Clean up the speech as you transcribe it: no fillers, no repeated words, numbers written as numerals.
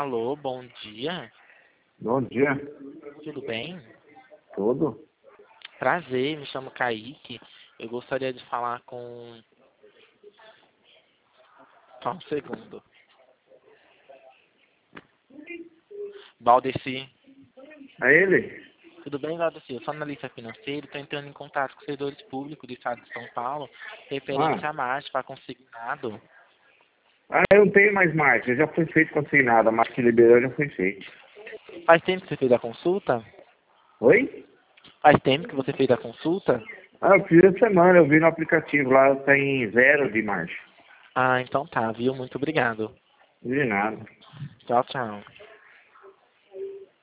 Alô, bom dia. Bom dia. Tudo bem? Tudo? Prazer, me chamo Kaique. Eu gostaria de falar com... Só um segundo. Valdeci. É ele? Tudo bem, Valdeci? Eu sou analista financeiro, estou entrando em contato com os servidores públicos do estado de São Paulo, referente Ah. a marcha para consignado. Eu não tenho mais marcha. Já foi feito consignado. A marcha que liberou já foi feita. Faz tempo que você fez a consulta? Oi? Faz tempo que você fez a consulta? Eu fiz essa semana. Eu vi no aplicativo lá. Tem 0 de marcha. Ah, então tá, viu? Muito obrigado. De nada. Tchau, tchau.